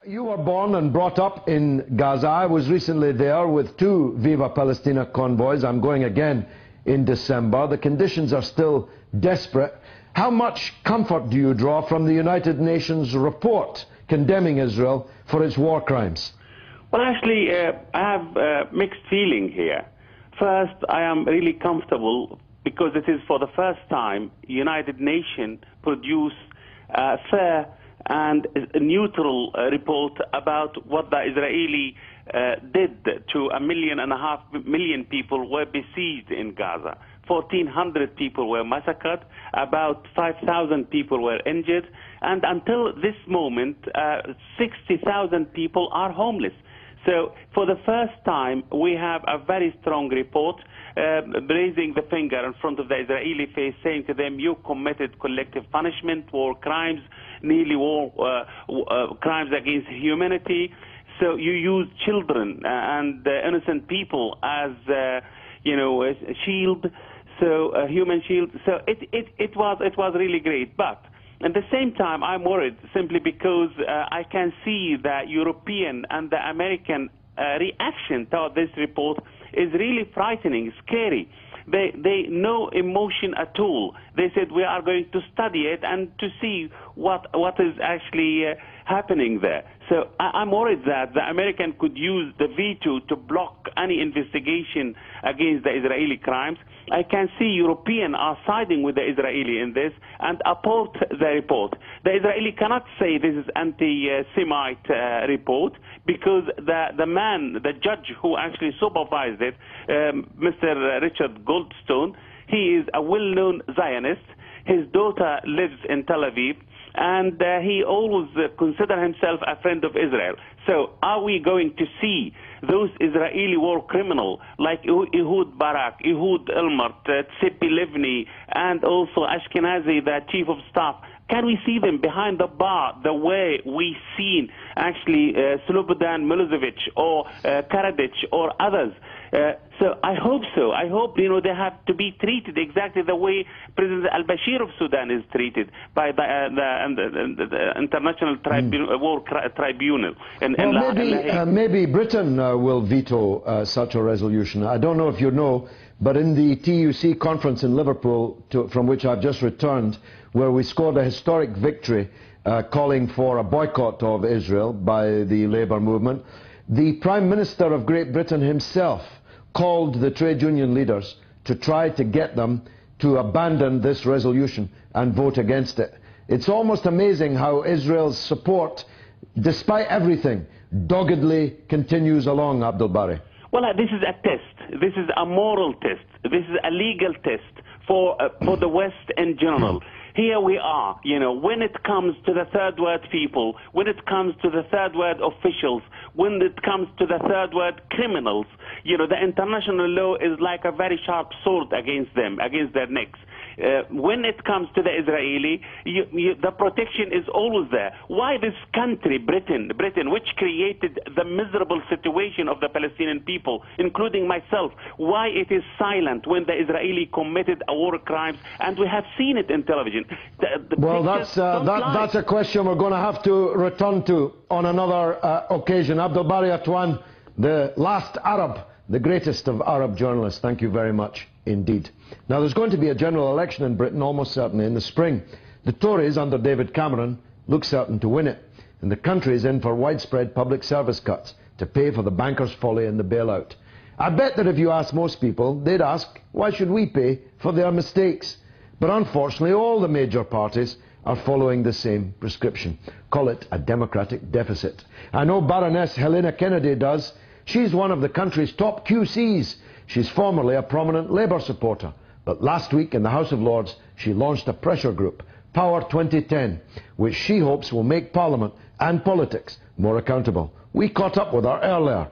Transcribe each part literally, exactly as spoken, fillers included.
You were born and brought up in Gaza. I was recently there with two Viva Palestina convoys. I'm going again in December. The conditions are still desperate. How much comfort do you draw from the United Nations report condemning Israel for its war crimes? Well, actually, uh, I have a mixed feeling here. First, I am really comfortable because it is for the first time United Nations produce a fair and a neutral uh, report about what the Israeli uh, did to a million and a half million people who were besieged in Gaza. fourteen hundred people were massacred, about five thousand people were injured, and until this moment, uh, sixty thousand people are homeless. So for the first time, we have a very strong report uh, raising the finger in front of the Israeli face, saying to them, you committed collective punishment, war crimes, nearly war uh, uh, crimes against humanity. So you use children and uh, innocent people as, uh, you know, a shield, so a human shield. So it, it, it, was, it was really great. But at the same time, I'm worried simply because uh, I can see the European and the American uh, reaction to this report is really frightening, scary. They, they no emotion at all. They said we are going to study it and to see what, what is actually uh, happening there. So I, I'm worried that the American could use the veto to block any investigation against the Israeli crimes. I can see Europeans are siding with the Israeli in this and oppose the report. The Israeli cannot say this is anti-Semite uh, report because the, the man, the judge who actually supervised it, um, Mister Richard Goldstone, he is a well-known Zionist. His daughter lives in Tel Aviv, and uh, he always uh, considered himself a friend of Israel. So are we going to see those Israeli war criminals like Ehud Barak, Ehud Olmert, uh, Tzipi Livni, and also Ashkenazi, the chief of staff? Can we see them behind the bar the way we seen actually uh, Slobodan Milosevic or uh, Karadzic or others? Uh, so I hope so. I hope, you know, they have to be treated exactly the way President al-Bashir of Sudan is treated by the, uh, the, the, the, the International Tribunal, mm. War Tribunal. In, well, in La, maybe, in uh, maybe Britain uh, will veto uh, such a resolution. I don't know if you know, but in the T U C conference in Liverpool, to, from which I've just returned, where we scored a historic victory uh, calling for a boycott of Israel by the Labour movement, the Prime Minister of Great Britain himself called the trade union leaders to try to get them to abandon this resolution and vote against it. It's almost amazing how Israel's support, despite everything, doggedly continues along, Abdul Bari. Well, uh, this is a test. This is a moral test. This is a legal test for, uh, for the West in general. Here we are, you know, when it comes to the third world people, when it comes to the third world officials, when it comes to the third world criminals, you know, the international law is like a very sharp sword against them, against their necks. Uh, when it comes to the Israeli, you, you, the protection is always there. Why this country, Britain, Britain, which created the miserable situation of the Palestinian people, including myself, why it is silent when the Israeli committed war crimes, and we have seen it in television. The, the well, that's, uh, that, that's a question we're going to have to return to on another uh, occasion. Abdul Bari Atwan, the last Arab, the greatest of Arab journalists, thank you very much indeed. Now, there's going to be a general election in Britain, almost certainly in the spring. The Tories, under David Cameron, look certain to win it, and the country is in for widespread public service cuts to pay for the bankers' folly and the bailout. I bet that if you ask most people, they'd ask, why should we pay for their mistakes? But unfortunately, all the major parties are following the same prescription. Call it a democratic deficit. I know Baroness Helena Kennedy does. She's one of the country's top Q Cs. She's formerly a prominent Labour supporter. But last week in the House of Lords, she launched a pressure group, Power twenty ten, which she hopes will make Parliament and politics more accountable. We caught up with her earlier.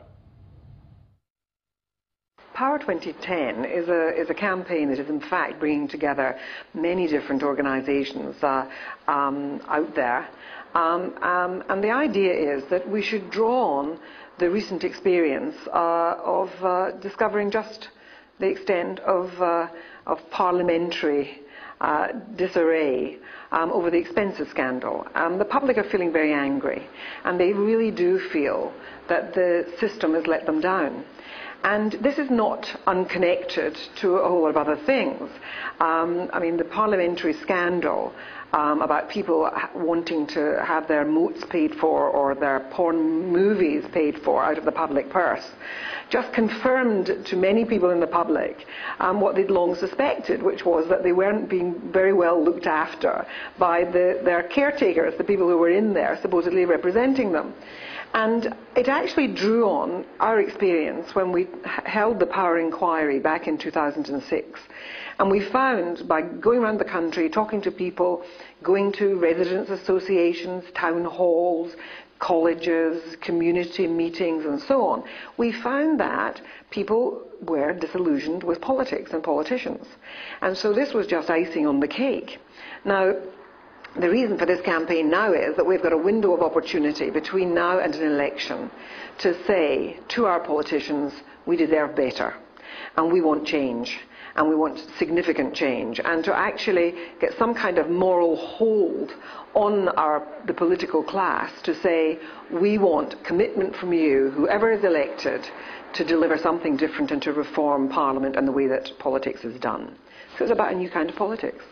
Power twenty ten is a, is a campaign that is in fact bringing together many different organisations uh, um, out there. Um, um, and the idea is that we should draw on the recent experience uh, of uh, discovering just the extent of, uh, of parliamentary uh, disarray um, over the expenses scandal. Um, the public are feeling very angry, and they really do feel that the system has let them down. And this is not unconnected to a whole lot of other things. Um, I mean, the parliamentary scandal um, about people wanting to have their moats paid for or their porn movies paid for out of the public purse just confirmed to many people in the public um, what they'd long suspected, which was that they weren't being very well looked after by the, their caretakers, the people who were in there supposedly representing them. And it actually drew on our experience when we held the Power Inquiry back in two thousand six. And we found, by going around the country, talking to people, going to residents' associations, town halls, colleges, community meetings, and so on, we found that people were disillusioned with politics and politicians. And so this was just icing on the cake. Now, the reason for this campaign now is that we've got a window of opportunity between now and an election to say to our politicians, we deserve better, and we want change, and we want significant change, and to actually get some kind of moral hold on our, the political class to say, we want commitment from you, whoever is elected, to deliver something different and to reform Parliament and the way that politics is done. So it's about a new kind of politics.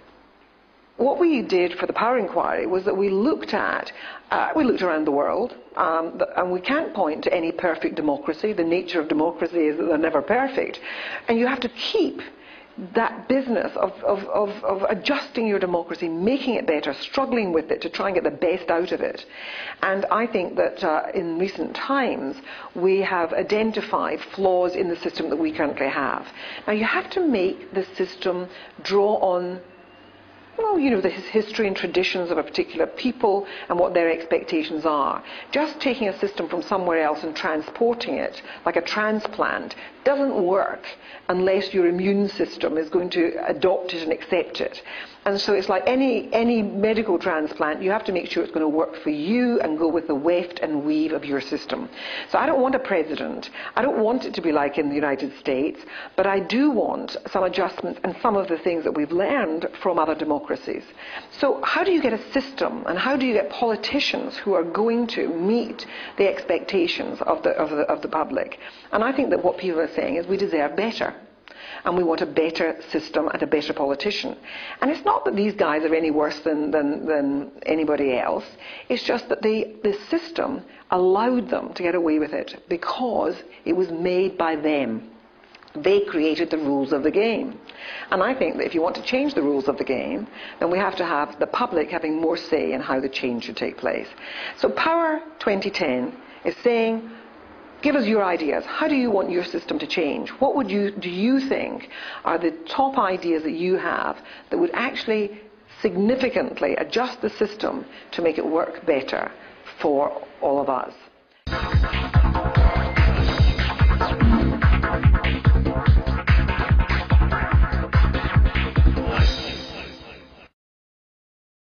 What we did for the Power Inquiry was that we looked at, uh, we looked around the world, um, and we can't point to any perfect democracy. The nature of democracy is that they're never perfect. And you have to keep that business of, of, of, of adjusting your democracy, making it better, struggling with it to try and get the best out of it. And I think that uh, in recent times we have identified flaws in the system that we currently have. Now you have to make the system draw on well, you know, the history and traditions of a particular people and what their expectations are. Just taking a system from somewhere else and transporting it, like a transplant, doesn't work unless your immune system is going to adopt it and accept it. And so it's like any, any medical transplant, you have to make sure it's going to work for you and go with the weft and weave of your system. So I don't want a president. I don't want it to be like in the United States, but I do want some adjustments and some of the things that we've learned from other democracies. So how do you get a system and how do you get politicians who are going to meet the expectations of the, of the, of the public? And I think that what people are saying is we deserve better. And we want a better system and a better politician. And it's not that these guys are any worse than, than, than anybody else. It's just that they, the system allowed them to get away with it because it was made by them. They created the rules of the game. And I think that if you want to change the rules of the game, then we have to have the public having more say in how the change should take place. So Power twenty ten is saying, give us your ideas. How do you want your system to change? What would you, do you think are the top ideas that you have that would actually significantly adjust the system to make it work better for all of us?